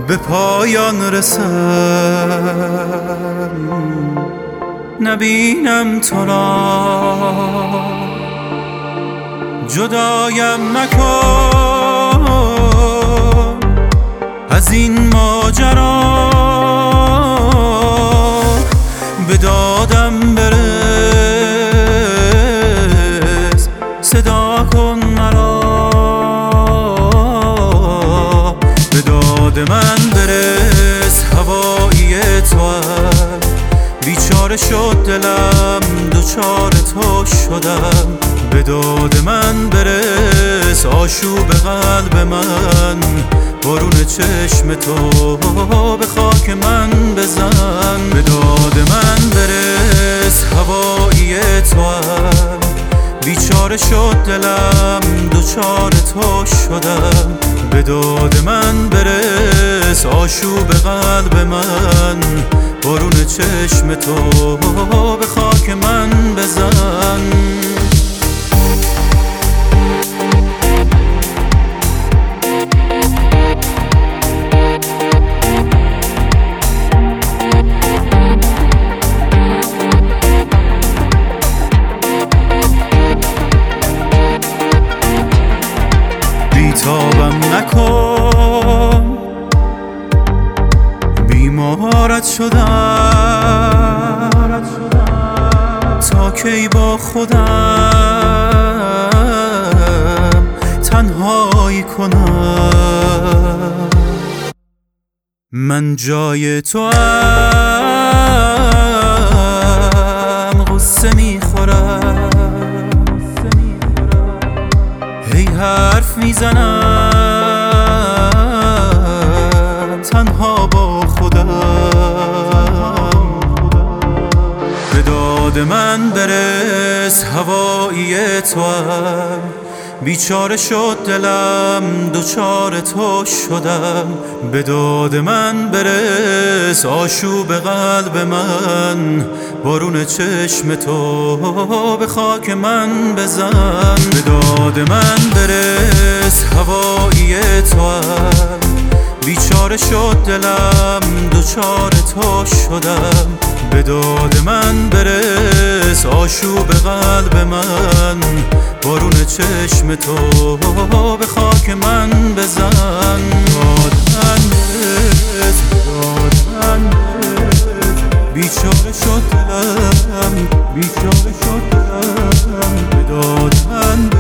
به پایان رسم، نبینم تو را جدایم مکن از این ماجرا، به دادم برس صدا کن مرا، به داد من برس هوایی توام، بیچاره شد دلم دوچار تو شدم، به داد من برس آشوب قلب من، بارون چشم تو به خاک من بزن، به داد من برس هوایی توام، بیچاره شد دلم دوچار تو شدم، به داد من برس آشوب قلب من، بارون چشم تو به خاک من بزن. بیتابم نکن، بیمارت شدم، تا کی با خودم تنهایی کنم، من جای تو ام غصه میخورم، هی حرف میزنم تنها با خودم، به داد من برس هوایی توام، بیچاره شد دلم دوچار تو شدم، به داد من برس آشوب قلب من، بارون چشم تو به خاک من بزن، به داد من برس هوایی توام، بیچاره شد دلم دوچار تو شدم، به داد من برس آشوب قلب من، بارون چشم تو به خاک من بزن، داد من برس، داد من برس، بیچاره شد دلم، بیچاره شد دلم، به داد من برس.